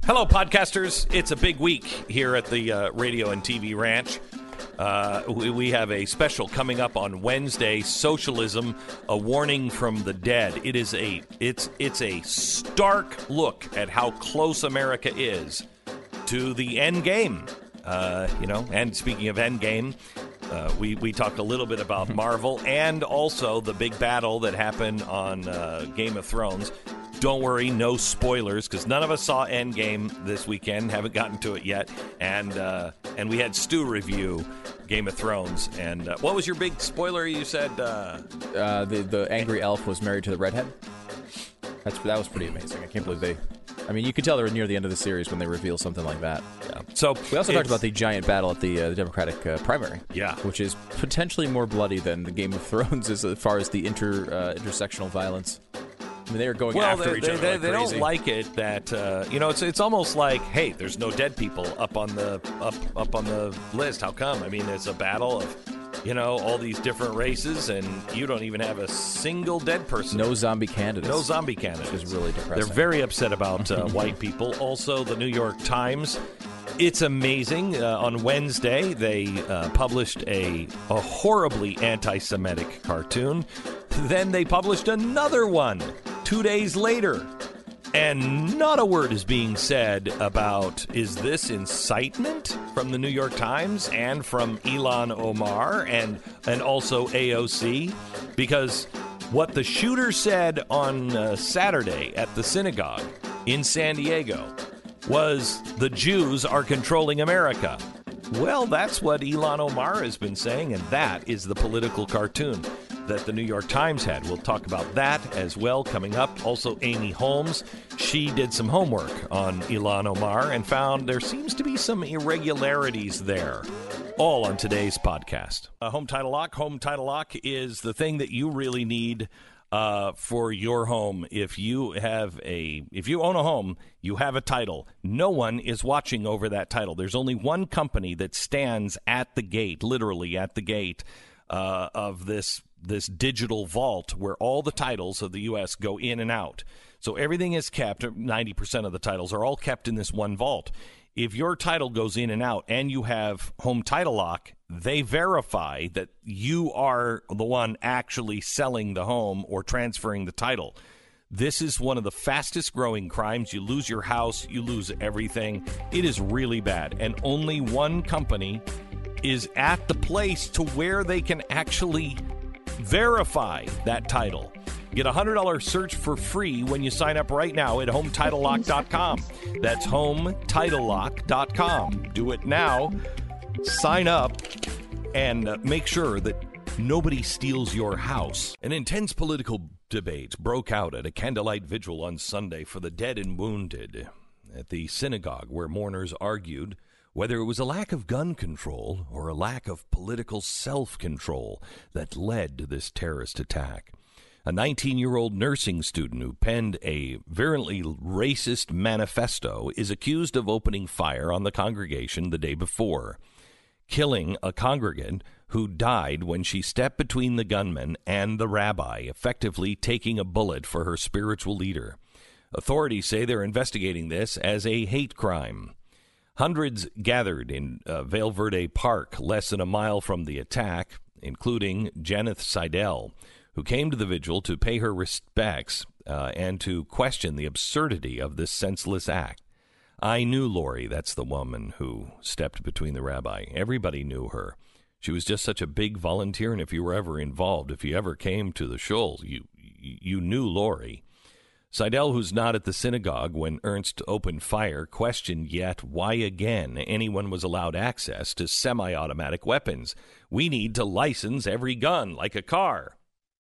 Hello, podcasters. It's a big week here at the Radio and TV Ranch. We have a special coming up on Wednesday, Socialism, a warning from the dead. It's a stark look at how close America is to the end game. And speaking of end game, we talked a little bit about Marvel and also the big battle that happened on Game of Thrones. Don't worry, no spoilers, because none of us saw Endgame this weekend, haven't gotten to it yet, and we had Stu review Game of Thrones. And what was your big spoiler? You said the angry elf was married to the redhead. That was pretty amazing. I can't believe you could tell they were near the end of the series when they reveal something like that. Yeah. So we also talked about the giant battle at the Democratic primary. Yeah, which is potentially more bloody than the Game of Thrones as far as the intersectional violence. I mean, they are going after each other like they crazy. don't like it that it's almost like, hey, there's no dead people up on the list. How come? I mean, it's a battle of all these different races, and you don't even have a single dead person. No zombie candidates. Which is really depressing. They're very upset about white people. Also, the New York Times. It's amazing. On Wednesday, they published a horribly anti-Semitic cartoon. Then they published another one 2 days later. And not a word is being said about, is this incitement from the New York Times and from Ilhan Omar and also AOC? Because what the shooter said on Saturday at the synagogue in San Diego was the Jews are controlling America. Well, that's what Ilhan Omar has been saying, and that is the political cartoon that the New York Times had. We'll talk about that as well coming up. Also, Amy Holmes, she did some homework on Ilhan Omar and found there seems to be some irregularities there. All on today's podcast. Home Title Lock. Home Title Lock is the thing that you really need for your home. If you own a home, you have a title. No one is watching over that title. There's only one company that stands at the gate, literally at the gate of this digital vault where all the titles of the U.S. go in and out. So everything is kept. 90% of the titles are all kept in this one vault. If your title goes in and out and you have Home Title Lock, they verify that you are the one actually selling the home or transferring the title. This is one of the fastest growing crimes. You lose your house, you lose everything. It is really bad. And only one company is at the place to where they can actually verify that title. Get a $100 search for free when you sign up right now at HomeTitleLock.com. That's HomeTitleLock.com. Do it now. Sign up and make sure that nobody steals your house. An intense political debate broke out at a candlelight vigil on Sunday for the dead and wounded at the synagogue, where mourners argued whether it was a lack of gun control or a lack of political self-control that led to this terrorist attack. A 19-year-old nursing student who penned a virulently racist manifesto is accused of opening fire on the congregation the day before, killing a congregant who died when she stepped between the gunman and the rabbi, effectively taking a bullet for her spiritual leader. Authorities say they're investigating this as a hate crime. Hundreds gathered in Vale Verde Park, less than a mile from the attack, including Janeth Seidel, who came to the vigil to pay her respects and to question the absurdity of this senseless act. I knew Lori, that's the woman who stepped between the rabbi. Everybody knew her. She was just such a big volunteer, and if you were ever involved, if you ever came to the Shoals, you knew Lori. Seidel, who's not at the synagogue when Ernst opened fire, questioned yet why again anyone was allowed access to semi-automatic weapons. We need to license every gun, like a car.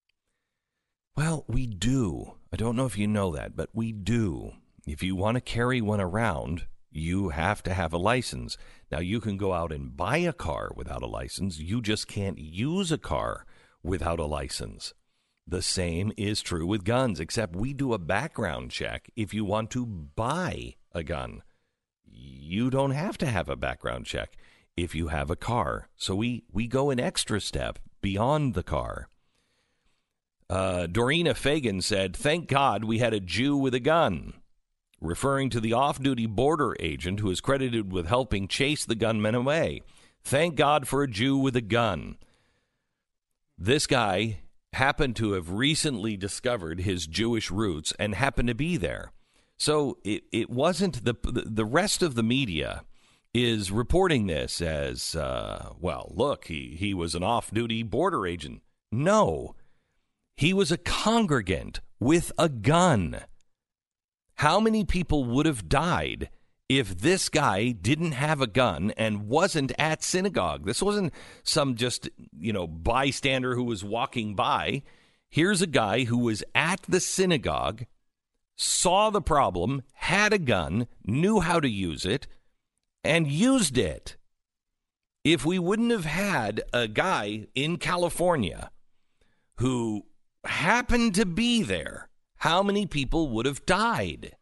Well, we do. I don't know if you know that, but we do. If you want to carry one around, you have to have a license. Now, you can go out and buy a car without a license. You just can't use a car without a license. The same is true with guns, except we do a background check if you want to buy a gun. You don't have to have a background check if you have a car. So we go an extra step beyond the car. Dorina Fagan said, "Thank God we had a Jew with a gun." referring to the off-duty border agent who is credited with helping chase the gunman away. Thank God for a Jew with a gun. This guy happened to have recently discovered his Jewish roots and happened to be there. So it wasn't the rest of the media is reporting this as, well, look, he was an off-duty border agent. No, he was a congregant with a gun. How many people would have died if this guy didn't have a gun and wasn't at synagogue? This wasn't some just, bystander who was walking by. Here's a guy who was at the synagogue, saw the problem, had a gun, knew how to use it, and used it. If we wouldn't have had a guy in California who happened to be there, how many people would have died?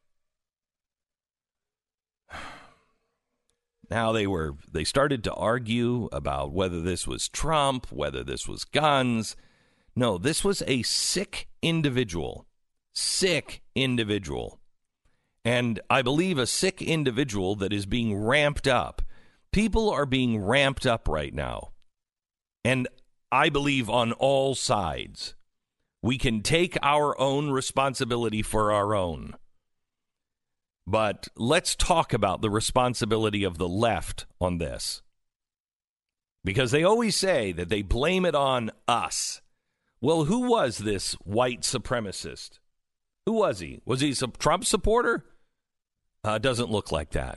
Now they started to argue about whether this was Trump, whether this was guns. No, this was a sick individual. Sick individual. And I believe a sick individual that is being ramped up. People are being ramped up right now. And I believe on all sides. We can take our own responsibility for our own. But let's talk about the responsibility of the left on this. Because they always say that they blame it on us. Well, who was this white supremacist? Who was he? Was he a Trump supporter? Doesn't look like that.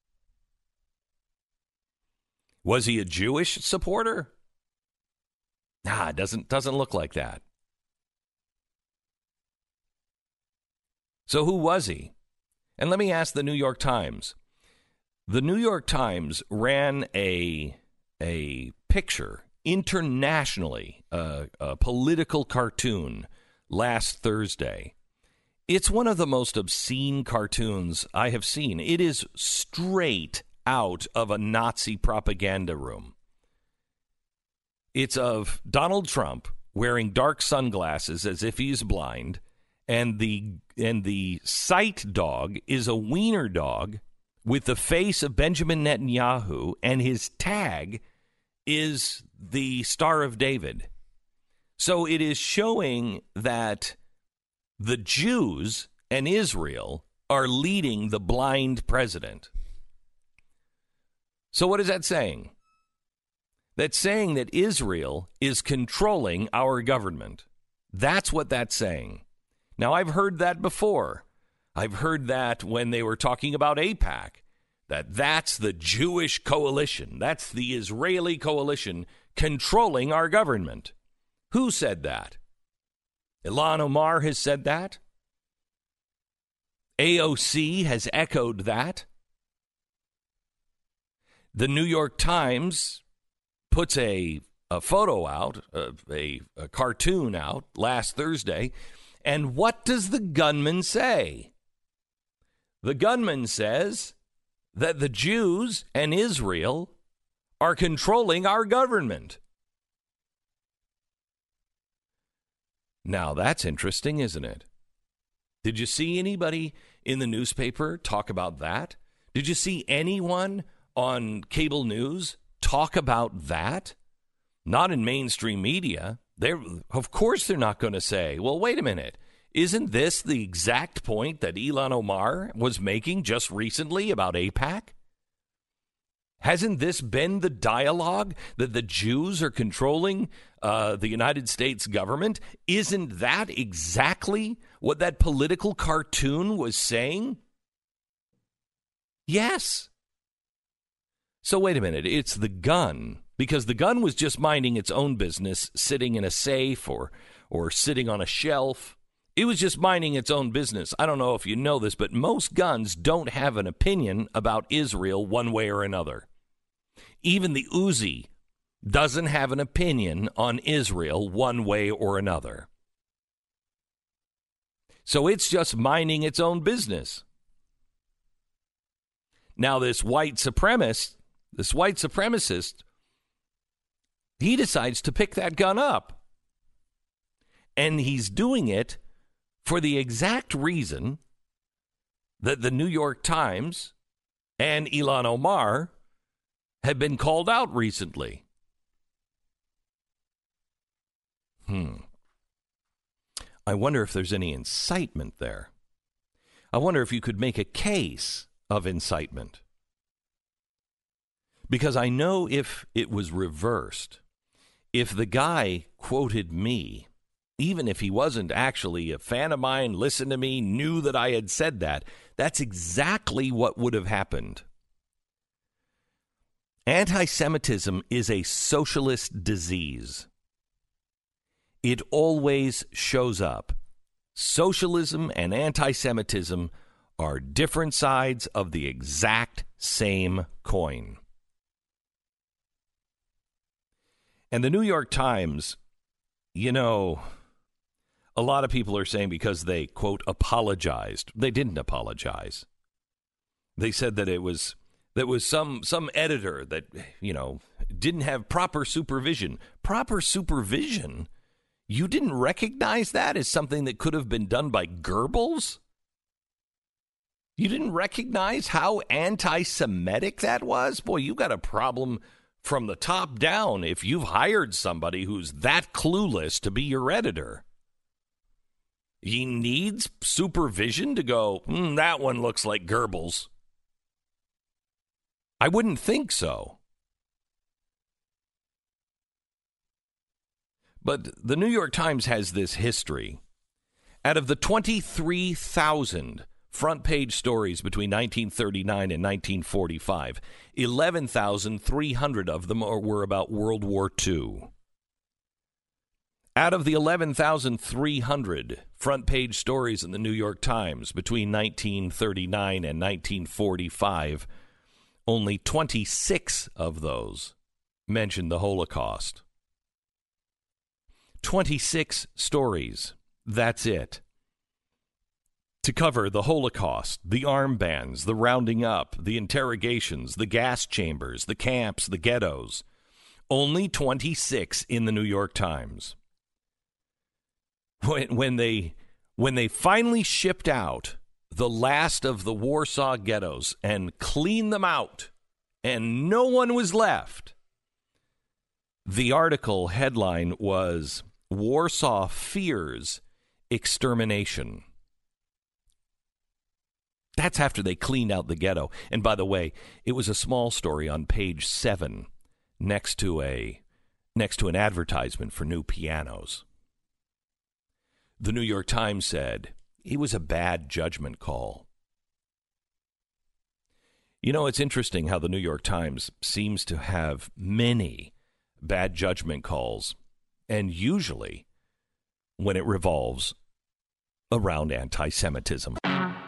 Was he a Jewish supporter? Doesn't look like that. So who was he? And let me ask the New York Times. The New York Times ran a picture internationally, a political cartoon last Thursday. It's one of the most obscene cartoons I have seen. It is straight out of a Nazi propaganda room. It's of Donald Trump wearing dark sunglasses as if he's blind, and the sight dog is a wiener dog with the face of Benjamin Netanyahu, and his tag is the Star of David. So it is showing that the Jews and Israel are leading the blind president. So what is that saying? That's saying that Israel is controlling our government. That's what that's saying. Now, I've heard that before. I've heard that when they were talking about AIPAC, that's the Jewish coalition. That's the Israeli coalition controlling our government. Who said that? Ilhan Omar has said that. AOC has echoed that. The New York Times puts a photo out, a cartoon out last Thursday. And what does the gunman say? The gunman says that the Jews and Israel are controlling our government. Now, that's interesting, isn't it? Did you see anybody in the newspaper talk about that? Did you see anyone on cable news talk about that? Not in mainstream media. Of course they're not going to say, well, wait a minute. Isn't this the exact point that Ilhan Omar was making just recently about AIPAC? Hasn't this been the dialogue that the Jews are controlling the United States government? Isn't that exactly what that political cartoon was saying? Yes. So wait a minute. It's the gun, because the gun was just minding its own business, sitting in a safe or sitting on a shelf. It was just minding its own business. I don't know if you know this, but most guns don't have an opinion about Israel one way or another. Even the Uzi doesn't have an opinion on Israel one way or another. So it's just minding its own business. Now, this white supremacist, he decides to pick that gun up. And he's doing it for the exact reason that the New York Times and Ilhan Omar have been called out recently. I wonder if there's any incitement there. I wonder if you could make a case of incitement. Because I know if it was reversed, if the guy quoted me, even if he wasn't actually a fan of mine, listened to me, knew that I had said that, that's exactly what would have happened. Anti-Semitism is a socialist disease. It always shows up. Socialism and anti-Semitism are different sides of the exact same coin. And the New York Times, you know, a lot of people are saying because they, quote, apologized. They didn't apologize. They said that it was some editor that, you know, didn't have proper supervision. Proper supervision? You didn't recognize that as something that could have been done by Goebbels? You didn't recognize how anti-Semitic that was? Boy, you got a problem from the top down if you've hired somebody who's that clueless to be your editor. He needs supervision to go, that one looks like Goebbels. I wouldn't think so. But the New York Times has this history. Out of the 23,000 front page stories between 1939 and 1945, 11,300 of them were about World War II. Out of the 11,300 front page stories in the New York Times between 1939 and 1945, only 26 of those mentioned the Holocaust. 26 stories. That's it. To cover the Holocaust, the armbands, the rounding up, the interrogations, the gas chambers, the camps, the ghettos. Only 26 in the New York Times. When they finally shipped out the last of the Warsaw ghettos and cleaned them out, and no one was left, the article headline was Warsaw Fears Extermination. That's after they cleaned out the ghetto. And by the way, it was a small story on page 7 next to an advertisement for new pianos. The New York Times said it was a bad judgment call. You know, it's interesting how the New York Times seems to have many bad judgment calls, and usually when it revolves around anti-Semitism.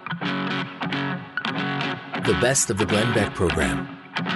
The best of the Glenn Beck program.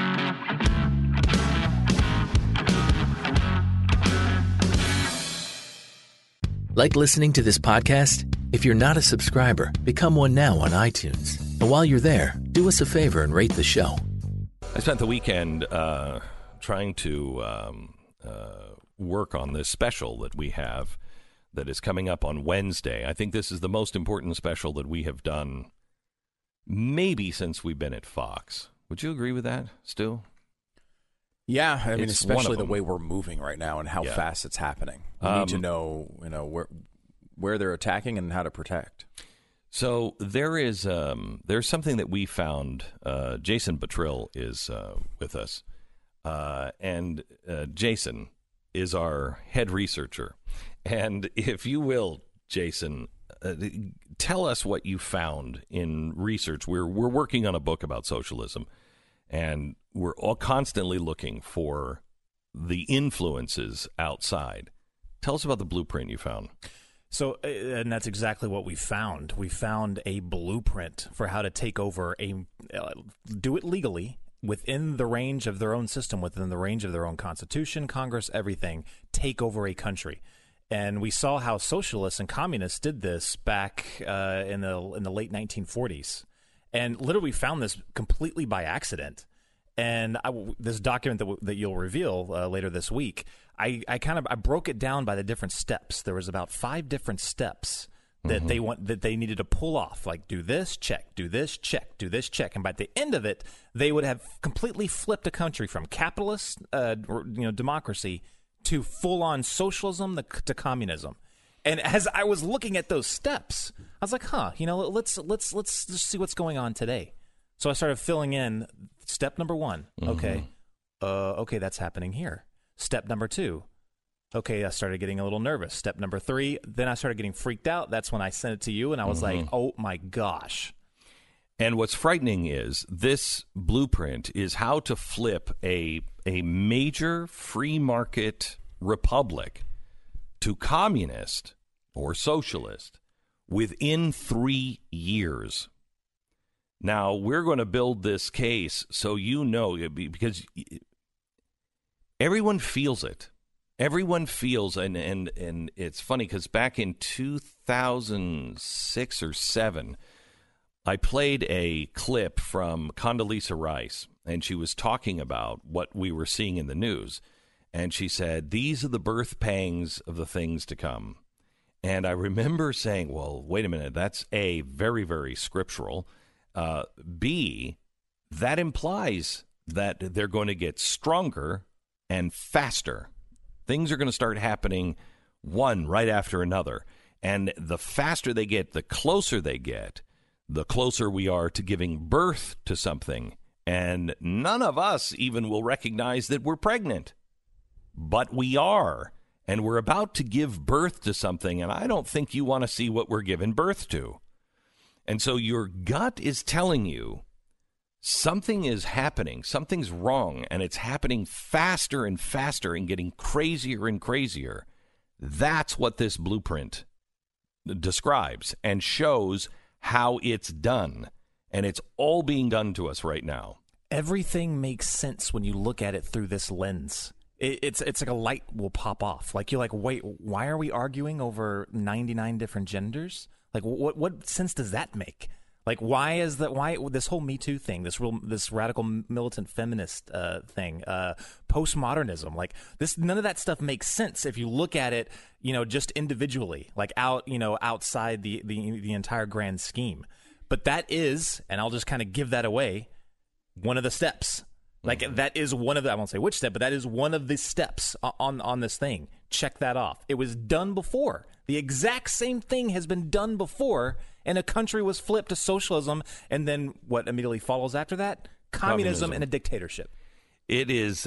Like listening to this podcast? If you're not a subscriber, become one now on iTunes. And while you're there, do us a favor and rate the show. I spent the weekend trying to work on this special that we have that is coming up on Wednesday. I think this is the most important special that we have done maybe since we've been at Fox. Would you agree with that, Stu? Yeah, I mean, It's especially one the of way them. we're moving right now and how Yeah. fast it's happening. We need to know, where they're attacking and how to protect. So there's something that we found. Jason Buttrill is with us, and Jason is our head researcher. And if you will, Jason, tell us what you found in research. We're working on a book about socialism, and we're all constantly looking for the influences outside. Tell us about the blueprint you found. So, and that's exactly what we found. We found a blueprint for how to take over do it legally within the range of their own system, within the range of their own constitution, Congress, everything, take over a country. And we saw how socialists and communists did this back in the late 1940s. And literally found this completely by accident. And this document that you'll reveal later this week, I broke it down by the different steps. There was about 5 different steps that they needed to pull off, like do this, check, do this, check, do this, check, and by the end of it, they would have completely flipped a country from capitalist, democracy to full-on socialism to communism. And as I was looking at those steps, I was like, let's just see what's going on today. So I started filling in step number 1. Okay, that's happening here. Step number 2. Okay, I started getting a little nervous. Step number 3, then I started getting freaked out. That's when I sent it to you, and I was like, oh, my gosh. And what's frightening is this blueprint is how to flip a major free market republic to communist or socialist within 3 years. Now, we're going to build this case so you know, because everyone feels it. Everyone feels, and it's funny because back in 2006 or 7, I played a clip from Condoleezza Rice, and she was talking about what we were seeing in the news. And she said, these are the birth pangs of the things to come. And I remember saying, well, wait a minute, that's A, very, very scriptural. B, that implies that they're going to get stronger and faster. Things are going to start happening one right after another. And the faster they get, the closer they get, the closer we are to giving birth to something. And none of us even will recognize that we're pregnant. But we are. And we're about to give birth to something. And I don't think you want to see what we're giving birth to. And so your gut is telling you something is happening, something's wrong, and it's happening faster and faster and getting crazier and crazier. That's what this blueprint describes and shows how it's done. And it's all being done to us right now. Everything makes sense when you look at it through this lens. It's like a light will pop off. Like you're like, wait, why are we arguing over 99 different genders? Like what sense does that make? Like, why this whole Me Too thing, this radical militant feminist thing, postmodernism, like this, none of that stuff makes sense if you look at it, just individually, like outside the entire grand scheme. But that is, and I'll just kind of give that away, one of the steps. Like that is one of the, I won't say which step, but that is one of the steps on this thing. Check that off. It was done before. The exact same thing has been done before, and a country was flipped to socialism, and then what immediately follows after that? Communism and a dictatorship. It is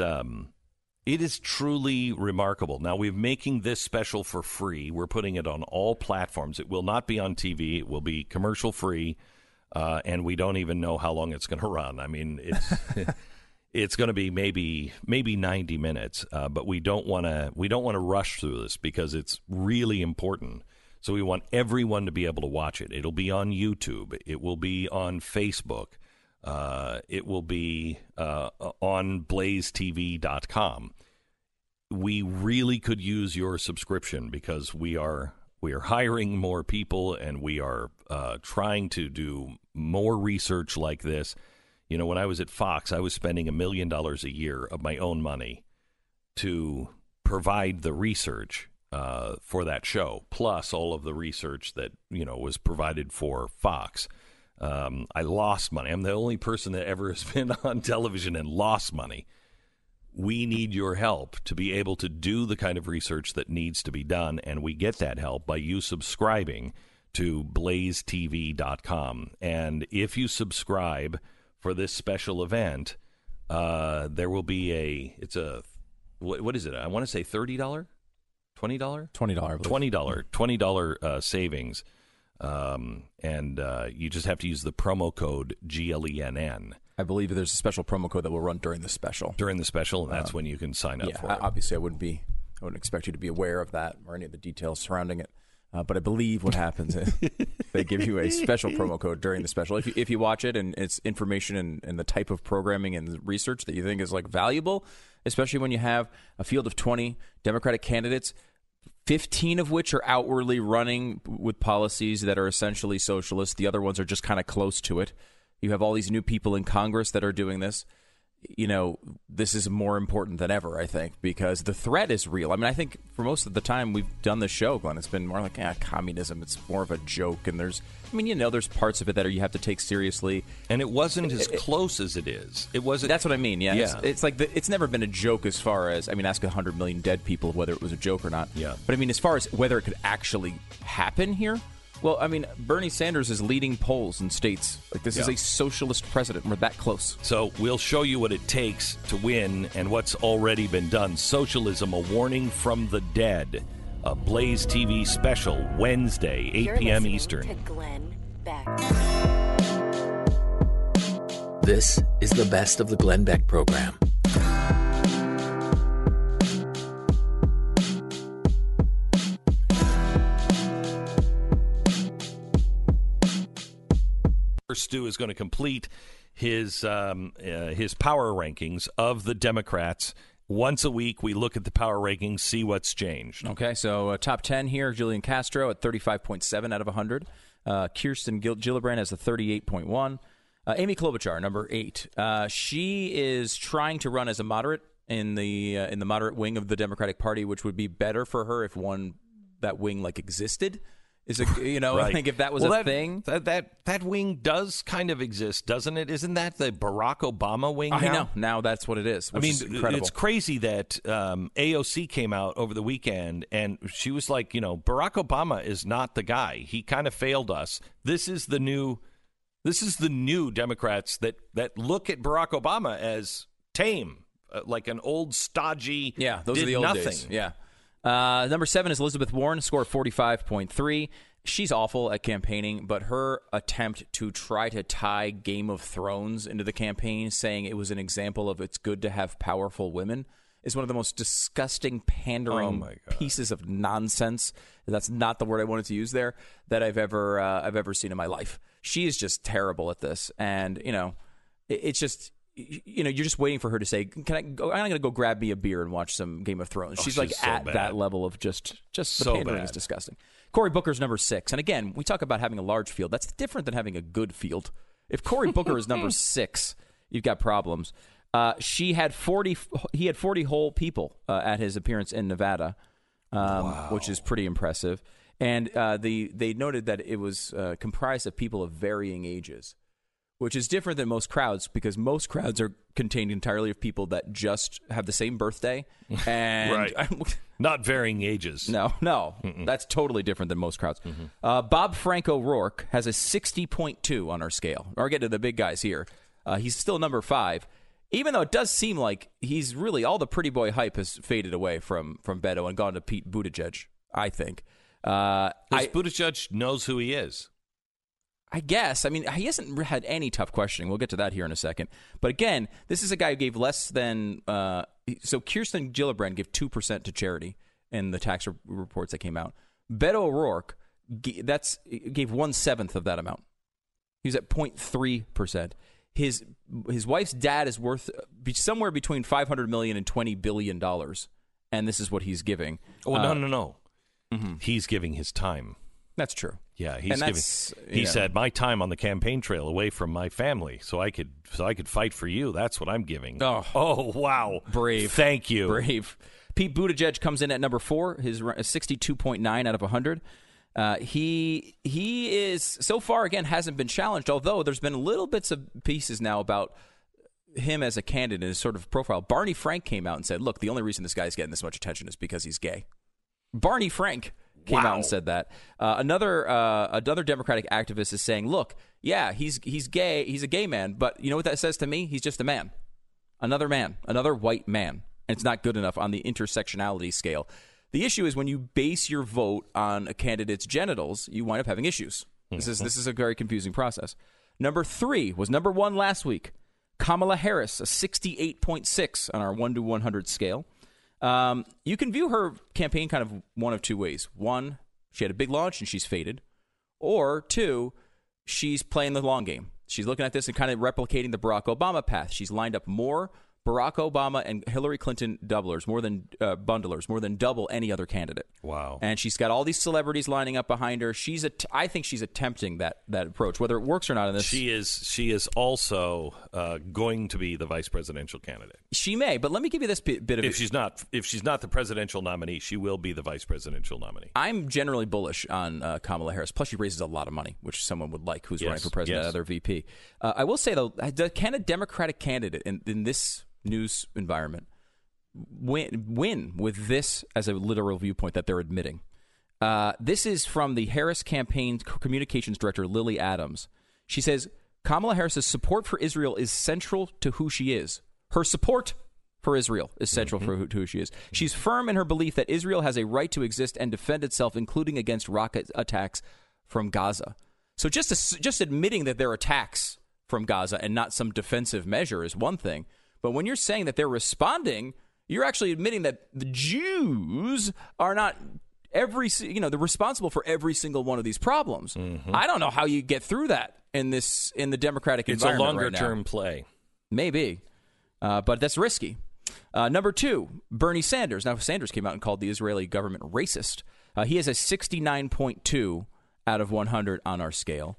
truly remarkable. Now, we're making this special for free. We're putting it on all platforms. It will not be on TV. It will be commercial free, and we don't even know how long it's going to run. I mean, it's it's going to be maybe 90 minutes, but we don't want to rush through this because it's really important. So we want everyone to be able to watch it. It'll be on YouTube. It will be on Facebook. It will be on blazetv.com. We really could use your subscription because we are hiring more people, and we are trying to do more research like this. When I was at Fox, I was spending $1 million a year of my own money to provide the research for that show, plus all of the research that, was provided for Fox. I lost money. I'm the only person that ever has been on television and lost money. We need your help to be able to do the kind of research that needs to be done, and we get that help by you subscribing to blazetv.com. And if you subscribe for this special event, there will be what is it? I want to say $30, $20? $20 savings. And you just have to use the promo code GLENN. I believe there's a special promo code that will run during the special. And that's when you can sign up for it. Obviously, I wouldn't expect you to be aware of that or any of the details surrounding it. But I believe what happens is they give you a special promo code during the special. If you watch it and it's information and the type of programming and research that you think is like valuable, especially when you have a field of 20 Democratic candidates, 15 of which are outwardly running with policies that are essentially socialist. The other ones are just kind of close to it. You have all these new people in Congress that are doing this. this is more important than ever, I think, because the threat is real. I mean, I think for most of the time we've done this show, Glenn, it's been more like, communism. It's more of a joke. And there's parts of it that you have to take seriously. And it wasn't as close as it is. It wasn't. That's what I mean, yeah. Yeah. It's like, it's never been a joke as far as, ask 100 million dead people whether it was a joke or not. Yeah. But as far as whether it could actually happen here, well, Bernie Sanders is leading polls in states. Like, this is a socialist president. We're that close. So we'll show you what it takes to win and what's already been done. Socialism, a warning from the dead. A Blaze TV special, Wednesday, 8 p.m. Eastern. To Glenn Beck. This is the best of the Glenn Beck program. Stu is going to complete his power rankings of the Democrats. Once a week, we look at the power rankings, see what's changed. Okay, so top 10 here, Julian Castro at 35.7 out of 100. Kirsten Gillibrand has a 38.1. Amy Klobuchar, number 8. She is trying to run as a moderate in the moderate wing of the Democratic Party, which would be better for her if that wing existed. Is it, right. I think if that was a thing. That wing does kind of exist, doesn't it? Isn't that the Barack Obama wing now? I know. Now that's what it is. Is incredible. It's crazy that AOC came out over the weekend and she was like, Barack Obama is not the guy. He kind of failed us. This is the new Democrats that look at Barack Obama as tame, like an old stodgy. Yeah, those are the old days. Yeah. Number 7 is Elizabeth Warren, score 45.3. She's awful at campaigning, but her attempt to try to tie Game of Thrones into the campaign, saying it was an example of it's good to have powerful women, is one of the most disgusting, pandering pieces of nonsense. That's not the word I wanted to use there that I've ever seen in my life. She is just terrible at this, and it's just. You're just waiting for her to say, "Can I go? I'm going to go grab me a beer and watch some Game of Thrones." She's like so at bad. That level of just the so pandering is disgusting. Cory Booker's number 6, and again, we talk about having a large field. That's different than having a good field. If Cory Booker is number 6, you've got problems. He had 40 whole people at his appearance in Nevada, which is pretty impressive. And they noted that it was comprised of people of varying ages, which is different than most crowds because most crowds are contained entirely of people that just have the same birthday. And right. Not varying ages. No. Mm-mm. That's totally different than most crowds. Mm-hmm. Bob Frank O'Rourke has a 60.2 on our scale. We're getting to the big guys here. He's still number 5, even though it does seem like he's really all the pretty boy hype has faded away from Beto and gone to Pete Buttigieg, I think. Buttigieg knows who he is. I guess. He hasn't had any tough questioning. We'll get to that here in a second. But again, this is a guy who gave less than so Kirsten Gillibrand gave 2% to charity in the tax reports that came out. Beto O'Rourke gave 1/7 of that amount. He's at 0.3%. His wife's dad is worth somewhere between $500 million and $20 billion, and this is what he's giving. Oh, no. Mm-hmm. He's giving his time. That's true. Yeah, he said, my time on the campaign trail away from my family, so I could fight for you. That's what I'm giving. Oh, wow. Brave. Thank you. Brave. Pete Buttigieg comes in at number 4, his 62.9 out of 100. He is, so far, again, hasn't been challenged, although there's been little bits of pieces now about him as a candidate, his sort of profile. Barney Frank came out and said, look, the only reason this guy's getting this much attention is because he's gay. Barney Frank came out and said that. Another Democratic activist is saying, look, yeah, he's gay. He's a gay man. But you know what that says to me? He's just a man. Another white man. And it's not good enough on the intersectionality scale. The issue is when you base your vote on a candidate's genitals, you wind up having issues. This is a very confusing process. Number 3 was number 1 last week. Kamala Harris, a 68.6 on our 1 to 100 scale. You can view her campaign kind of one of two ways. 1, she had a big launch and she's faded. Or 2, she's playing the long game. She's looking at this and kind of replicating the Barack Obama path. She's lined up more Barack Obama and Hillary Clinton bundlers, more than double any other candidate. Wow. And she's got all these celebrities lining up behind her. I think she's attempting that approach, whether it works or not in this. She is also going to be the vice presidential candidate. She may, but let me give you this bit of If she's not the presidential nominee, she will be the vice presidential nominee. I'm generally bullish on Kamala Harris. Plus, she raises a lot of money, which someone would like who's running for president, other VP. I will say, though, can a Democratic candidate in this news environment win with this as a literal viewpoint that they're admitting? This is from the Harris campaign communications director, Lily Adams. She says, Kamala Harris's support for Israel is central to who she is. Her support for Israel is central for who she is. She's firm in her belief that Israel has a right to exist and defend itself, including against rocket attacks from Gaza. So just admitting that they're attacks from Gaza and not some defensive measure is one thing. But when you're saying that they're responding, you're actually admitting that the Jews are not they're responsible for every single one of these problems. I don't know how you get through that in the Democratic environment. It's a longer-term play. Maybe, but that's risky. Number 2, Bernie Sanders. Now, Sanders came out and called the Israeli government racist. He has a 69.2 out of 100 on our scale.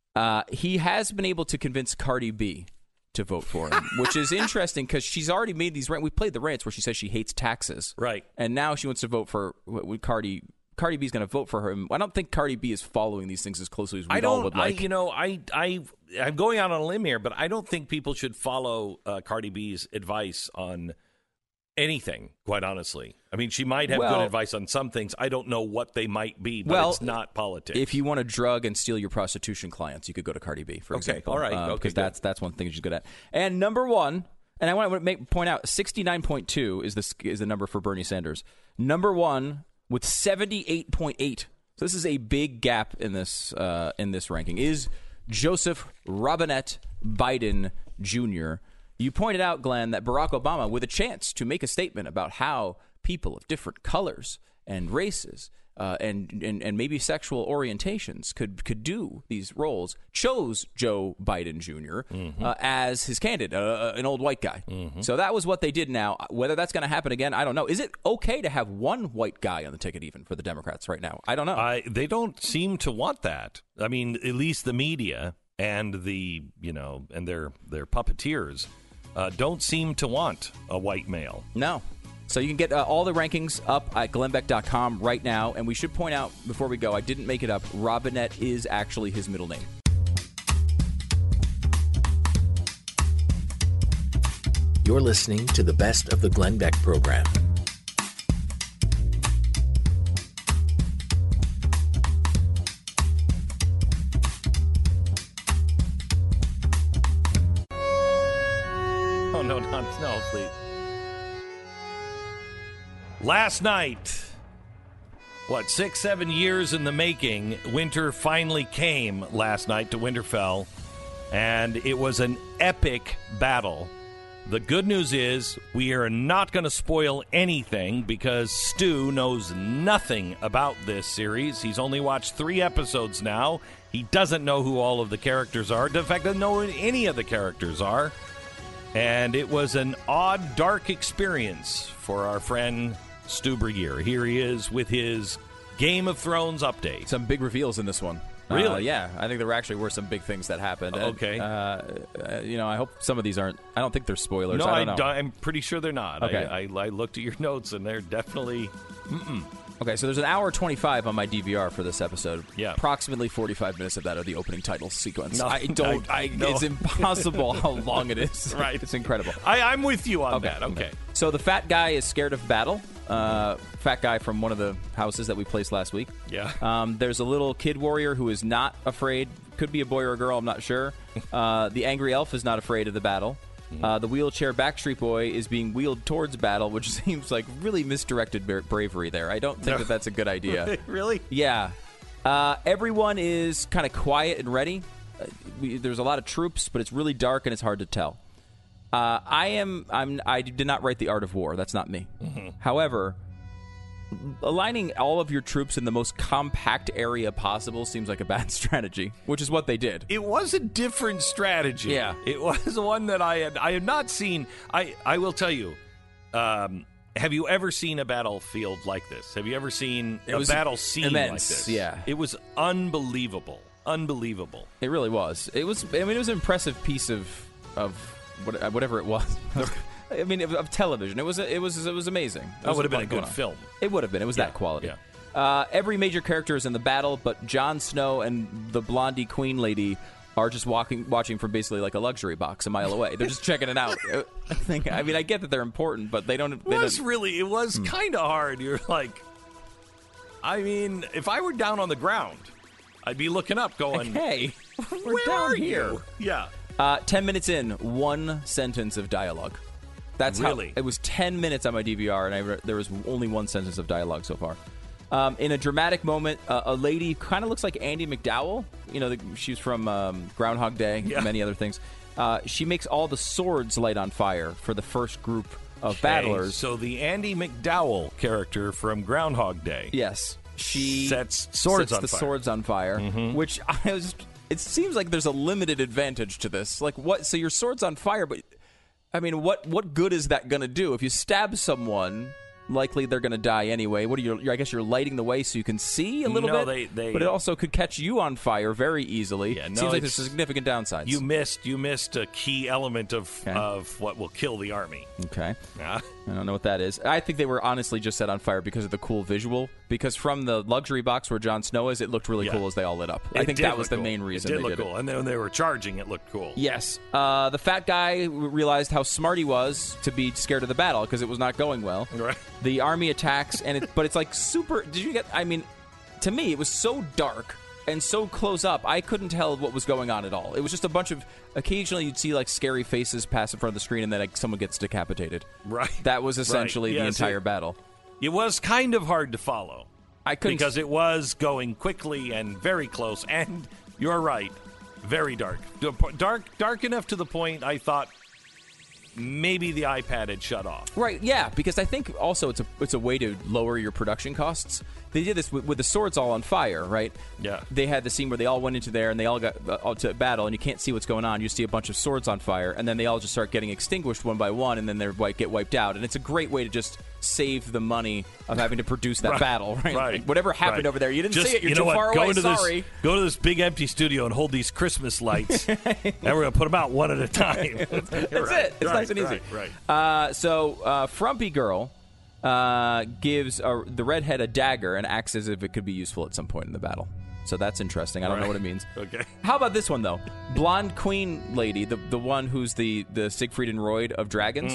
He has been able to convince Cardi B to vote for him, which is interesting because she's already made these rants. We played the rants where she says she hates taxes. Right. And now she wants to vote for Cardi B's going to vote for her. I don't think Cardi B is following these things as closely as we all would like. I'm going out on a limb here, but I don't think people should follow Cardi B's advice on anything, quite honestly. I mean, she might have good advice on some things. I don't know what they might be, but it's not politics. If you want to drug and steal your prostitution clients, you could go to Cardi B, for example. All right. Because that's one thing she's good at. And number 1, and I want to point out, 69.2 is the number for Bernie Sanders. Number 1 with 78.8. So this is a big gap in this ranking. Is Joseph Robinette Biden Jr. You pointed out, Glenn, that Barack Obama, with a chance to make a statement about how people of different colors and races and maybe sexual orientations could do these roles, chose Joe Biden Jr. As his candidate, an old white guy. So that was what they did. Now, whether that's going to happen again, I don't know. Is it okay to have one white guy on the ticket even for the Democrats right now? I don't know. They don't seem to want that. I mean, at least the media and and their puppeteers don't seem to want a white male. No. So you can get all the rankings up at glennbeck.com right now. And we should point out before we go, I didn't make it up. Robinette is actually his middle name. You're listening to the best of the Glenn Beck program. Oh, no, please. Last night, 6-7 years in the making, winter finally came last night to Winterfell, and it was an epic battle. The good news is we are not going to spoil anything because Stu knows nothing about this series. He's only watched 3 episodes now. He doesn't know who all of the characters are. In fact, doesn't know who any of the characters are. And it was an odd, dark experience for our friend Stu Burguiere. Here he is with his Game of Thrones update. Some big reveals in this one. Really? Yeah. I think there actually were some big things that happened. Okay. I hope some of these aren't. I don't think they're spoilers. No, I don't know. I'm pretty sure they're not. Okay. I looked at your notes, and they're definitely... Okay, so there's an hour 25 on my DVR for this episode. Yeah. Approximately 45 minutes of that are the opening title sequence. No, It's impossible how long it is. Right. It's incredible. I'm with you on that. Okay. So the fat guy is scared of battle. Fat guy from one of the houses that we placed last week. Yeah. There's a little kid warrior who is not afraid. Could be a boy or a girl, I'm not sure. The angry elf is not afraid of the battle. The wheelchair Backstreet Boy is being wheeled towards battle, which seems like really misdirected bravery there. I don't think that's a good idea. Really? Yeah. Everyone is kind of quiet and ready. There's a lot of troops, but it's really dark and it's hard to tell. I did not write The Art of War. That's not me. However, aligning all of your troops in the most compact area possible seems like a bad strategy, which is what they did. It was a different strategy. Yeah. It was one that I had not seen. I will tell you, have you ever seen a battlefield like this? Have you ever seen a battle scene immense, like this? Yeah. It was unbelievable. Unbelievable. It really was. It was an impressive piece of whatever it was. I mean, of television. It was amazing. That would have been a good film. It would have been. It was that quality. Yeah. Every major character is in the battle, but Jon Snow and the blondie queen lady are just watching from basically like a luxury box a mile away. They're just checking it out. I mean, I get that they're important, but they don't. It was kind of hard. You're like, I mean, if I were down on the ground, I'd be looking up, going, "Hey, we're where down are here." You? Yeah. 10 minutes in, one sentence of dialogue. That's really? How it was 10 minutes on my DVR, and there was only one sentence of dialogue so far. In a dramatic moment, a lady kind of looks like Andie MacDowell. You know, she's from Groundhog Day and many other things. She makes all the swords light on fire for the first group of battlers. So the Andie MacDowell character from Groundhog Day. Yes. She sets swords on fire, which it seems like there's a limited advantage to this. Like, what? So your sword's on fire, but I mean, what good is that going to do? If you stab someone, likely they're going to die anyway. What are you? I guess you're lighting the way so you can see a little bit. But it also could catch you on fire very easily. Yeah, seems like there's significant downsides. You missed a key element of what will kill the army. Okay. I don't know what that is. I think they were honestly just set on fire because of the cool visual. Because from the luxury box where Jon Snow is, it looked really cool as they all lit up. I think that was the main reason they did cool. And then when they were charging, it looked cool. Yes. The fat guy realized how smart he was to be scared of the battle because it was not going well. Right. The army attacks, but it's like super... Did you get... I mean, to me, it was so dark and so close up, I couldn't tell what was going on at all. It was just a bunch of... Occasionally, you'd see, like, scary faces pass in front of the screen, and then someone gets decapitated. Right. That was essentially the entire battle. It was kind of hard to follow. I couldn't... Because it was going quickly and very close, and you're right, very dark. Dark enough to the point I thought maybe the iPad had shut off. Right, yeah, because I think also it's a way to lower your production costs. They did this with the swords all on fire, right? Yeah. They had the scene where they all went into there and they all got to battle, and you can't see what's going on. You see a bunch of swords on fire, and then they all just start getting extinguished one by one, and then they get wiped out. And it's a great way to just save the money of having to produce that battle, right? Like, whatever happened over there, you didn't see it. You're too far away. Sorry. Go to this big empty studio and hold these Christmas lights, and we're going to put them out one at a time. That's it. It's nice and easy. Right. So Frumpy Girl gives the redhead a dagger and acts as if it could be useful at some point in the battle. So that's interesting. I don't know what it means. Okay. How about this one, though? Blonde Queen Lady, the one who's the Siegfried and Roy of dragons.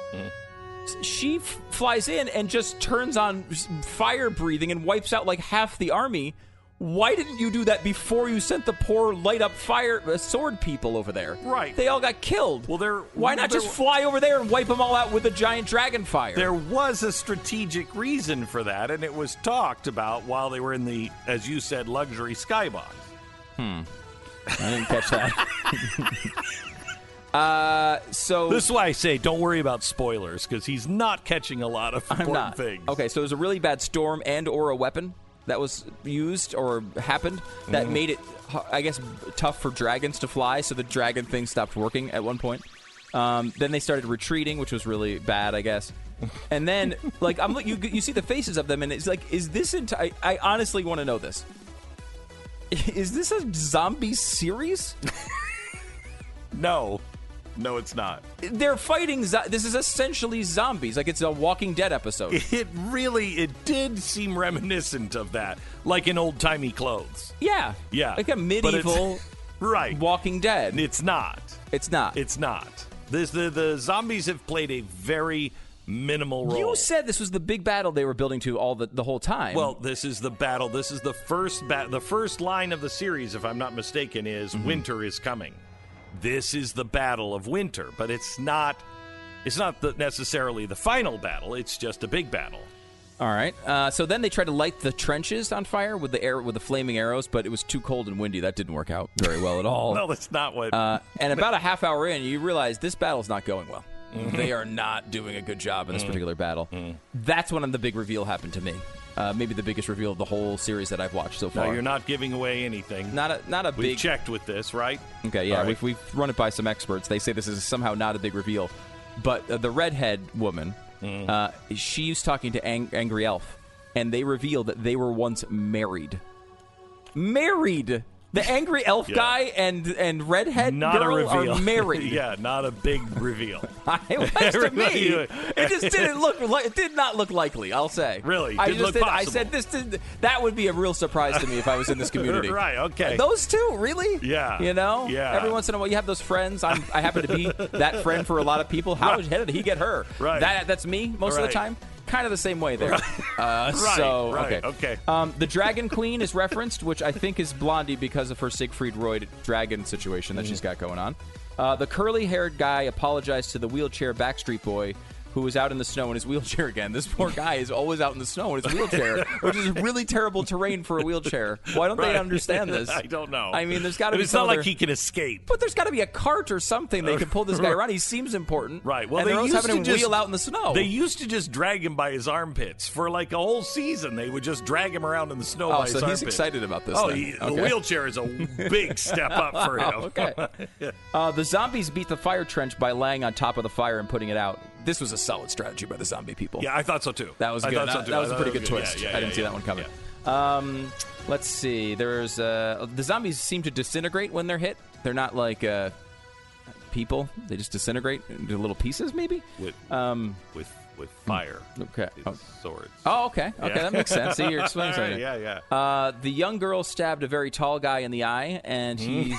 She flies in and just turns on fire breathing and wipes out like half the army. Why didn't you do that before you sent the poor light up sword people over there? Right. They all got killed. Well, why not just fly over there and wipe them all out with a giant dragon fire? There was a strategic reason for that, and it was talked about while they were in the, as you said, luxury skybox. I didn't catch that. So this is why I say don't worry about spoilers, because he's not catching a lot of important things. Okay, so it was a really bad storm and or a weapon that was used or happened that made it, I guess, tough for dragons to fly, so the dragon thing stopped working at one point. Then they started retreating, which was really bad, I guess. And then, like, you see the faces of them, and it's like, is this I honestly want to know this. Is this a zombie series? No, it's not. They're fighting. This is essentially zombies. Like, it's a Walking Dead episode. It did seem reminiscent of that, like in old timey clothes. Yeah, like a medieval right Walking Dead. It's not. The zombies have played a very minimal role. You said this was the big battle they were building to the whole time. Well, this is the battle. This is the first line of the series, if I'm not mistaken, is winter is coming. This is the battle of winter, but it's not necessarily the final battle. It's just a big battle. All right. So then they tried to light the trenches on fire with the flaming arrows, but it was too cold and windy. That didn't work out very well at all. No, that's not what. And about a half hour in, you realize this battle's not going well. they are not doing a good job in this particular battle. That's when the big reveal happened to me. Maybe the biggest reveal of the whole series that I've watched so far. No, you're not giving away anything. Not a big. We've checked with this, right? Okay, yeah, right. we've run it by some experts. They say this is somehow not a big reveal, but the redhead woman, she's talking to Angry Elf, and they reveal that they were once married. Married. The Angry Elf guy and redhead girl are married. Yeah, not a big reveal. It was to me. It just didn't look like. It did not look likely. I'll say. Really? I Didn't look possible. I said this. That would be a real surprise to me if I was in this community. Right. Okay. Those two, really? Yeah. You know? Yeah. Every once in a while, you have those friends. I happen to be that friend for a lot of people. How did he get her? Right. That's me most of the time. Kind of the same way there. Okay. The Dragon Queen is referenced, which I think is Blondie because of her Siegfried Roy dragon situation that she's got going on. The curly-haired guy apologized to the wheelchair Backstreet Boy who was out in the snow in his wheelchair again. This poor guy is always out in the snow in his wheelchair, which is really terrible terrain for a wheelchair. Why don't they understand this? I don't know. I mean, there's got to be It's not like he can escape. But there's got to be a cart or something they can pull this guy around. He seems important. Right. Well, and they're always having him wheel out in the snow. They used to just drag him by his armpits. For like a whole season, they would just drag him around in the snow by his armpits. So he's excited about this. The wheelchair is a big step up for him. Okay. The zombies beat the fire trench by laying on top of the fire and putting it out. This was a solid strategy by the zombie people. Yeah, I thought so too. That was good. That was a pretty good twist. Yeah, I didn't see that one coming. Yeah. Let's see. There's the zombies seem to disintegrate when they're hit. They're not like people. They just disintegrate into little pieces, maybe. With fire. Okay. Swords. Oh, okay. Okay, that makes sense. See, you're explaining something. Yeah. The young girl stabbed a very tall guy in the eye, and he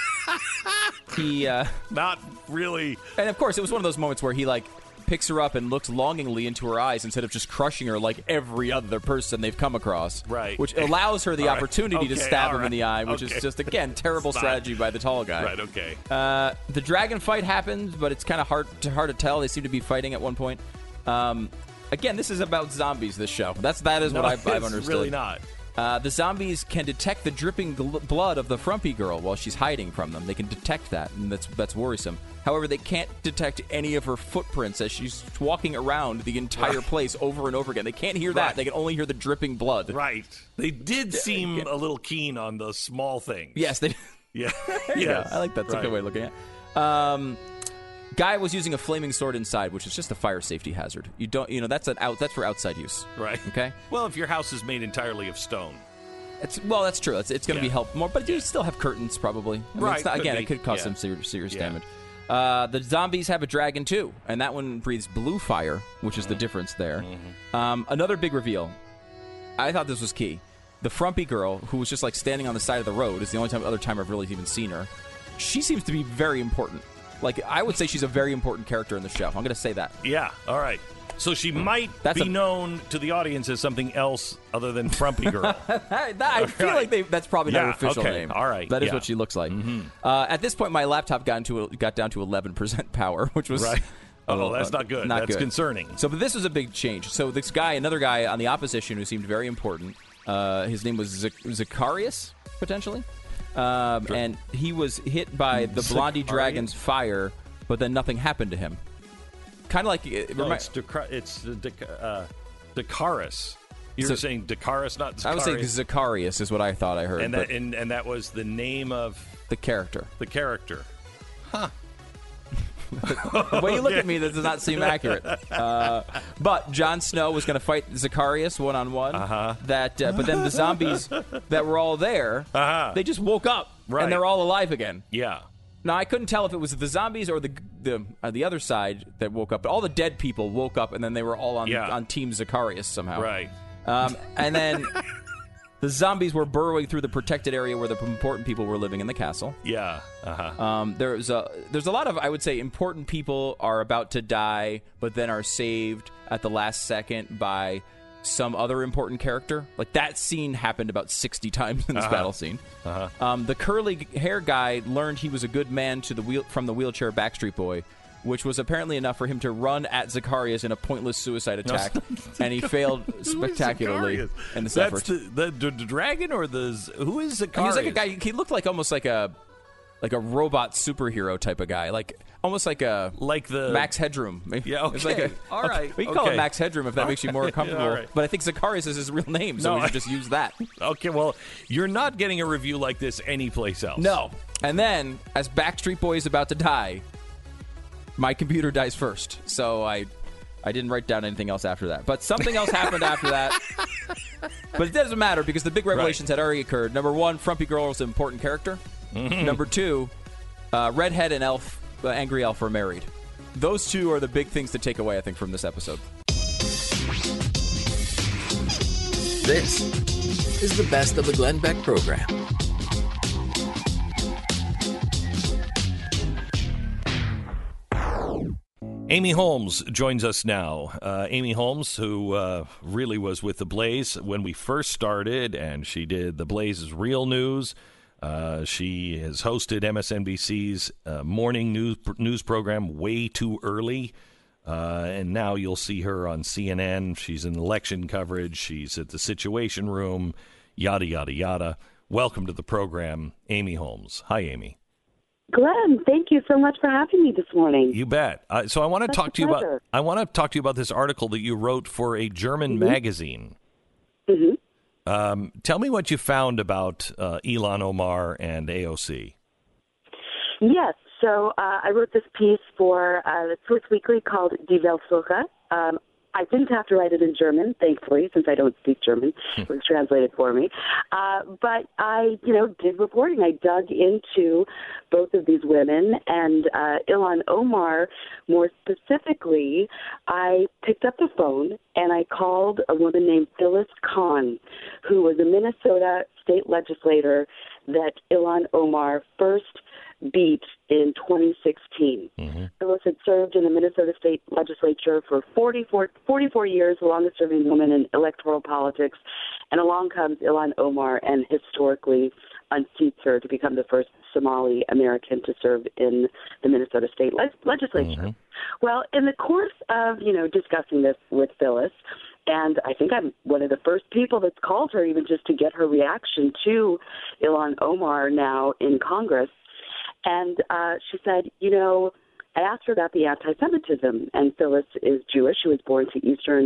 not really. And of course, it was one of those moments where he picks her up and looks longingly into her eyes instead of just crushing her like every other person they've come across. Right. Which allows her the opportunity to stab him in the eye, which is just, again, terrible strategy by the tall guy. Right, okay. The dragon fight happens, but it's kind of hard to tell. They seem to be fighting at one point. Again, this is about zombies, this show. That is what I've understood. It's really not. The zombies can detect the dripping blood of the frumpy girl while she's hiding from them. They can detect that, and that's worrisome. However, they can't detect any of her footprints as she's walking around the entire place over and over again. They can't hear that. They can only hear the dripping blood. Right. They did seem a little keen on the small things. Yes, they. Yeah. Yeah, I like that. That's a good way of looking at it. Guy was using a flaming sword inside, which is just a fire safety hazard. That's for outside use. Right. Okay. Well, if your house is made entirely of stone. That's true. It's going to be helpful more, but you still have curtains probably. Right. It could cause some serious damage. The zombies have a dragon too, and that one breathes blue fire, which is the difference there. Another big reveal. I thought this was key. The frumpy girl, who was just standing on the side of the road, is the only other time I've really even seen her. She seems to be very important. I would say she's a very important character in the show. I'm going to say that. Yeah, all right. So she might be known to the audience as something else other than Frumpy Girl. I feel like that's probably not her official name. All right. That is what she looks like. At this point, my laptop got down to 11% power, which was... Right. Oh, that's not good. That's concerning. But this was a big change. So this guy, another guy on the opposition who seemed very important, his name was Zacharias, potentially. And he was hit by the Blondie Dragon's fire, but then nothing happened to him. Kind of like it's Dakaris. You're saying Dakaris, not Zacharias? I was saying Zacharias is what I thought I heard. And that was the name of the character. The character. Huh. The way you look at me, that does not seem accurate. But Jon Snow was going to fight Zacharias one-on-one. But then the zombies that were all there, they just woke up, and they're all alive again. Yeah. Now, I couldn't tell if it was the zombies or the other side that woke up, but all the dead people woke up, and then they were all on Team Zacharias somehow. Right. And then... The zombies were burrowing through the protected area where the important people were living in the castle. Yeah. There's a lot of, I would say, important people are about to die, but then are saved at the last second by some other important character. That scene happened about 60 times in this battle scene. The curly hair guy learned he was a good man from the wheelchair Backstreet Boy, which was apparently enough for him to run at Zacharias in a pointless suicide attack, and he failed spectacularly in this effort. That's the dragon, or who is Zacharias? He's like a guy. He looked almost like a robot superhero type of guy. almost like a the Max Headroom. Maybe. Yeah, okay. It's like all right. We can call it Max Headroom if that makes you more comfortable. All right. But I think Zacharias is his real name, so we should just use that. Okay, well, you're not getting a review like this anyplace else. No. And then, as Backstreet Boy is about to die, my computer dies first. So I didn't write down anything else after that. But something else happened after that. But it doesn't matter because the big revelations had already occurred. Number one, Frumpy Girl is an important character. Mm-hmm. Number two, Redhead and Angry Elf are married. Those two are the big things to take away, I think, from this episode. This is the Best of the Glenn Beck program. Amy Holmes joins us now. Amy Holmes, who really was with The Blaze when we first started, and she did The Blaze's Real News. She has hosted MSNBC's morning news program Way Too Early. And now you'll see her on CNN. She's in election coverage. She's at the Situation Room, yada, yada, yada. Welcome to the program, Amy Holmes. Hi, Amy. Glenn, thank you so much for having me this morning. You bet. So I want to talk to you about. I want to talk to you about this article that you wrote for a German magazine. Mm-hmm. Tell me what you found about Ilhan Omar and AOC. Yes. So I wrote this piece for the Swiss Weekly called Die Weltwoche. I didn't have to write it in German, thankfully, since I don't speak German. It was translated for me. But I, did reporting. I dug into both of these women, and Ilhan Omar, more specifically, I picked up the phone and I called a woman named Phyllis Kahn, who was a Minnesota state legislator that Ilhan Omar first beat in 2016. Mm-hmm. Phyllis had served in the Minnesota State Legislature for 44 years, the longest-serving woman in electoral politics, and along comes Ilhan Omar and historically unseats her to become the first Somali American to serve in the Minnesota State Legislature. Mm-hmm. Well, in the course of, discussing this with Phyllis, and I think I'm one of the first people that's called her even just to get her reaction to Ilhan Omar now in Congress, and she said, I asked her about the anti-Semitism, and Phyllis is Jewish. She was born to Eastern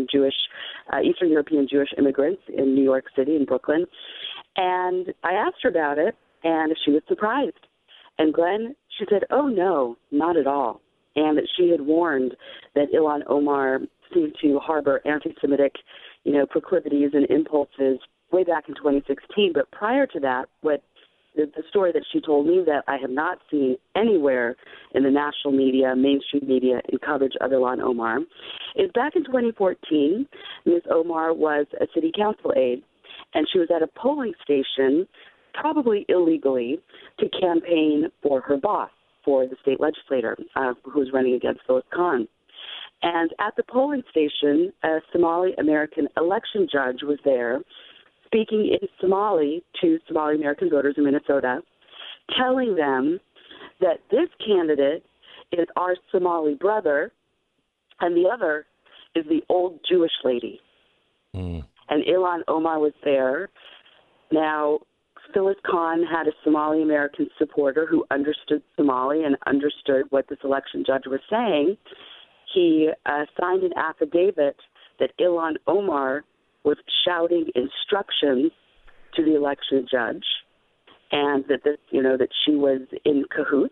European Jewish immigrants in New York City and Brooklyn. And I asked her about it, and she was surprised. And Glenn, she said, oh, no, not at all. And that she had warned that Ilhan Omar seemed to harbor anti-Semitic, proclivities and impulses way back in 2016. But prior to that, the story that she told me that I have not seen anywhere in the national media, mainstream media, in coverage of Ilhan Omar, is back in 2014, Ms. Omar was a city council aide, and she was at a polling station, probably illegally, to campaign for her boss, for the state legislator who was running against Phyllis Kahn. And at the polling station, a Somali-American election judge was there, speaking in Somali to Somali American voters in Minnesota, telling them that this candidate is our Somali brother and the other is the old Jewish lady. Mm. And Ilhan Omar was there. Now, Phyllis Kahn had a Somali American supporter who understood Somali and understood what this election judge was saying. He signed an affidavit that Ilhan Omar was shouting instructions to the election judge, and that that she was in cahoots.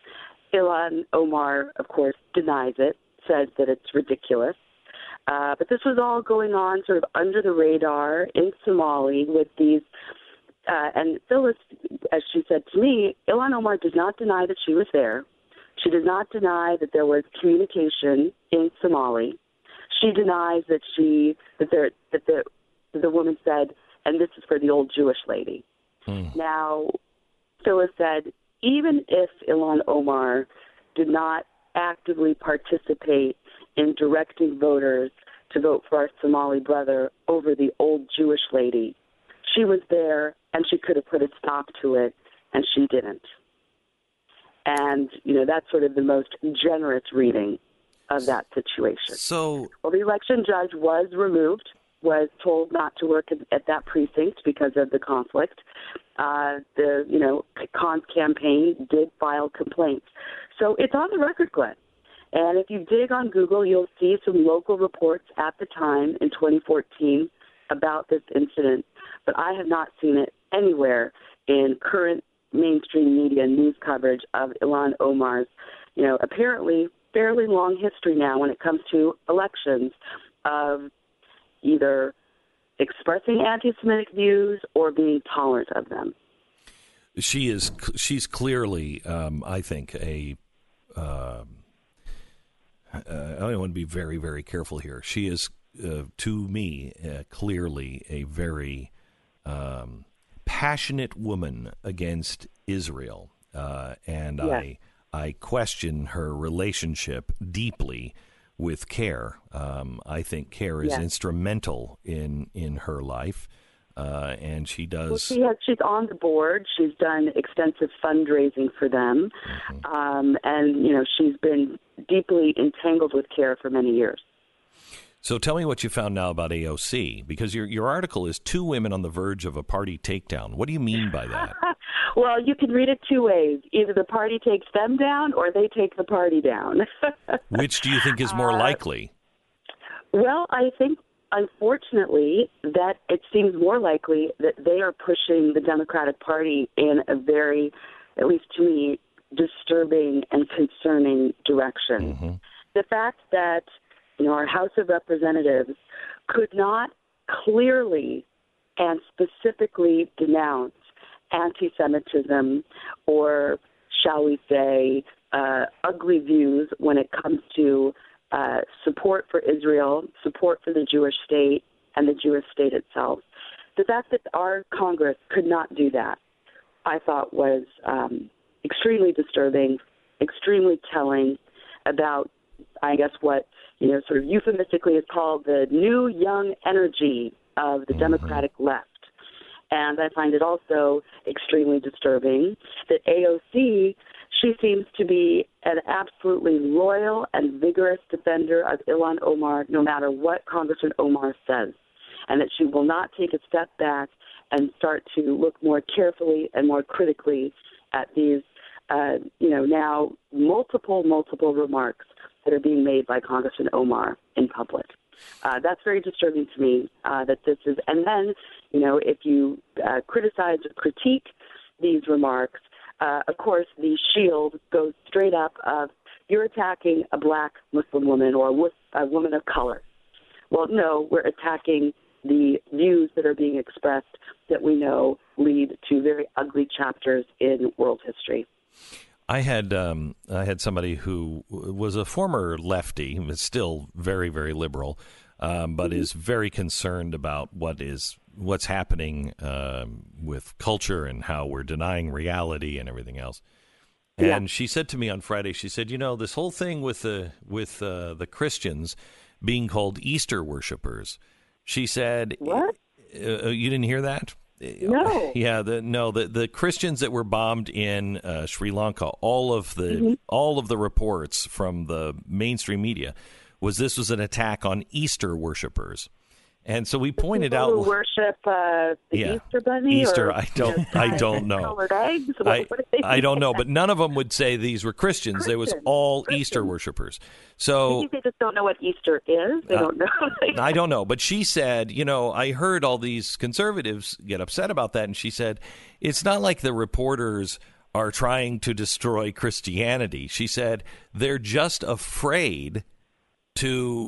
Ilhan Omar, of course, denies it, says that it's ridiculous. But this was all going on sort of under the radar in Somali with these. And Phyllis, as she said to me, Ilhan Omar does not deny that she was there. She does not deny that there was communication in Somali. She denies that the woman said, and this is for the old Jewish lady. Mm. Now, Phyllis said, even if Ilhan Omar did not actively participate in directing voters to vote for our Somali brother over the old Jewish lady, she was there and she could have put a stop to it, and she didn't. And, that's sort of the most generous reading of that situation. Well, the election judge was removed, was told not to work at that precinct because of the conflict. Kahn's campaign did file complaints. So it's on the record, Glenn. And if you dig on Google, you'll see some local reports at the time in 2014 about this incident. But I have not seen it anywhere in current mainstream media news coverage of Ilhan Omar's, apparently fairly long history now when it comes to elections of either expressing anti-Semitic views or being tolerant of them. She's clearly, I think, I want to be very, very careful here. She is, to me, clearly a very passionate woman against Israel, and yes. I question her relationship deeply with CARE. I think CARE is instrumental in her life, and she does. Well, she's on the board. She's done extensive fundraising for them, and she's been deeply entangled with CARE for many years. So tell me what you found now about AOC, because your article is 2 women on the verge of a party takedown. What do you mean by that? Well, you can read it 2 ways. Either the party takes them down or they take the party down. Which do you think is more likely? Well, I think, unfortunately, that it seems more likely that they are pushing the Democratic Party in a very, at least to me, disturbing and concerning direction. Mm-hmm. The fact that our House of Representatives could not clearly and specifically denounce anti-Semitism or, shall we say, ugly views when it comes to support for Israel, support for the Jewish state, and the Jewish state itself. The fact that our Congress could not do that, I thought was extremely disturbing, extremely telling about, I guess, what sort of euphemistically is called the new young energy of the Democratic left. And I find it also extremely disturbing that AOC, she seems to be an absolutely loyal and vigorous defender of Ilhan Omar, no matter what Congressman Omar says, and that she will not take a step back and start to look more carefully and more critically at these, now multiple remarks that are being made by Congressman Omar in public. That's very disturbing to me, that this is, and then, if you criticize or critique these remarks, of course, the shield goes straight up of, you're attacking a black Muslim woman or a woman of color. Well, no, we're attacking the views that are being expressed that we know lead to very ugly chapters in world history. I had somebody who was a former lefty, was still very, very liberal, but is very concerned about what's happening with culture and how we're denying reality and everything else. And she said to me on Friday, she said, this whole thing with the Christians being called Easter worshipers. She said, what? You didn't hear that? No. Yeah, the Christians that were bombed in Sri Lanka, all of the reports from the mainstream media was this was an attack on Easter worshipers. And so we pointed out, who worship the Easter bunny. Easter, or, I don't know. Colored eggs. I don't know, but none of them would say these were Christians. They was all Easter worshipers. So I think they just don't know what Easter is. They don't know. I don't know, but she said, I heard all these conservatives get upset about that, and she said, it's not like the reporters are trying to destroy Christianity. She said they're just afraid to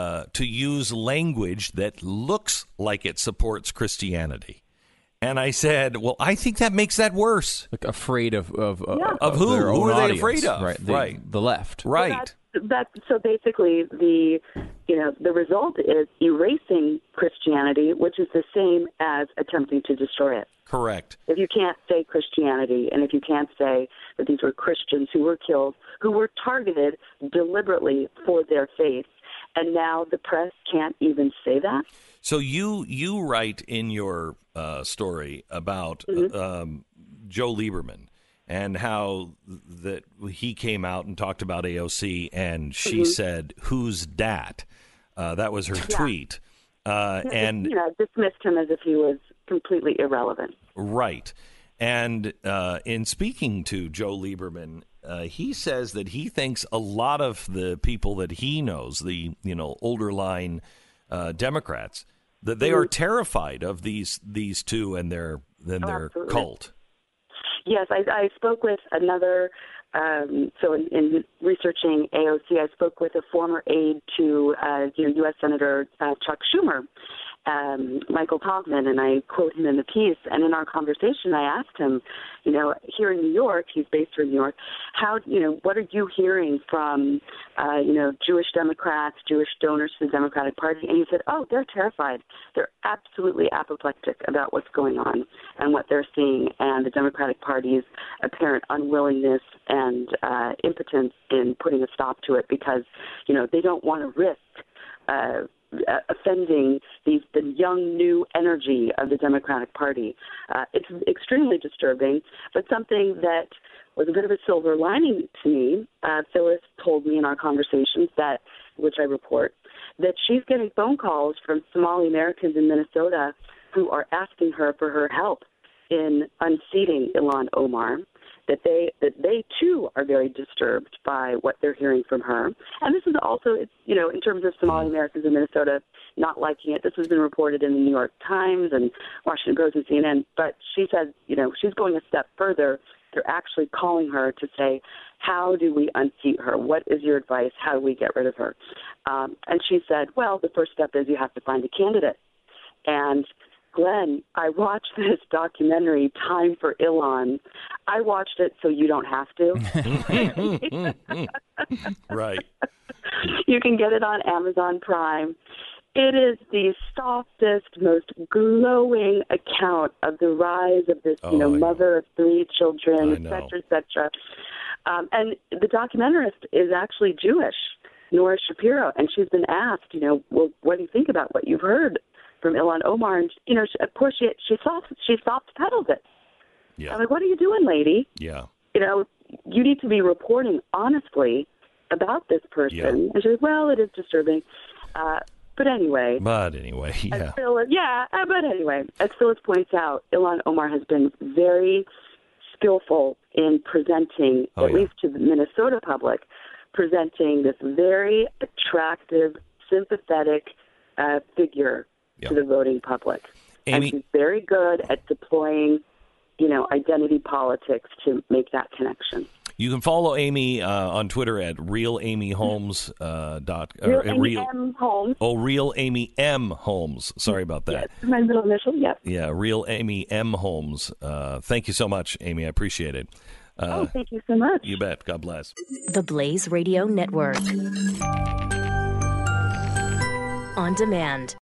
use language that looks like it supports Christianity. And I said, well, I think that makes that worse. Like afraid of who? Who are they afraid of? Right. The left. Right. So basically the result is erasing Christianity, which is the same as attempting to destroy it. Correct. If you can't say Christianity, and if you can't say that these were Christians who were killed, who were targeted deliberately for their faith, and now the press can't even say that. So you write in your story about Joe Lieberman and how that he came out and talked about AOC, and she said, "Who's dat?" That was her tweet. And dismissed him as if he was completely irrelevant. Right. And in speaking to Joe Lieberman, he says that he thinks a lot of the people that he knows, the older line Democrats, that they are terrified of these two and their cult. Yes, I spoke with another. So in researching AOC, I spoke with a former aide to U.S. Senator Chuck Schumer, Michael Togman, and I quote him in the piece. And in our conversation, I asked him, here in New York, he's based here in New York, what are you hearing from, Jewish Democrats, Jewish donors to the Democratic Party? And he said, they're terrified. They're absolutely apoplectic about what's going on and what they're seeing, and the Democratic Party's apparent unwillingness and impotence in putting a stop to it because, they don't want to risk offending the young, new energy of the Democratic Party. It's extremely disturbing, but something that was a bit of a silver lining to me. Phyllis told me in our conversations which I report, that she's getting phone calls from Somali Americans in Minnesota who are asking her for her help in unseating Ilhan Omar. That they too are very disturbed by what they're hearing from her. And this is also, in terms of Somali Americans in Minnesota not liking it, this has been reported in the New York Times and Washington Post and CNN. But she said, she's going a step further. They're actually calling her to say, how do we unseat her? What is your advice? How do we get rid of her? And she said, well, the first step is you have to find a candidate. And Glenn, I watched this documentary, Time for Ilhan. I watched it so you don't have to. Right. You can get it on Amazon Prime. It is the softest, most glowing account of the rise of this, mother of three children, et cetera, et cetera. And the documentarist is actually Jewish, Nora Shapiro, and she's been asked, well, what do you think about what you've heard from Ilhan Omar? And, of course, she soft pedals it. Yeah. I'm like, what are you doing, lady? Yeah. You need to be reporting honestly about this person. Yeah. And she goes, well, it is disturbing. But anyway, yeah. But anyway, as Phyllis points out, Ilhan Omar has been very skillful in presenting, at least to the Minnesota public, presenting this very attractive, sympathetic figure to the voting public. Amy, and she's very good at deploying, identity politics to make that connection. You can follow Amy on Twitter at RealAmyHolmes. Real M. Holmes. Oh, Real Amy M. Holmes. Sorry about that. Yes, my middle initial, yep. Yeah, Real Amy M. Holmes. Thank you so much, Amy. I appreciate it. Thank you so much. You bet. God bless. The Blaze Radio Network. On demand.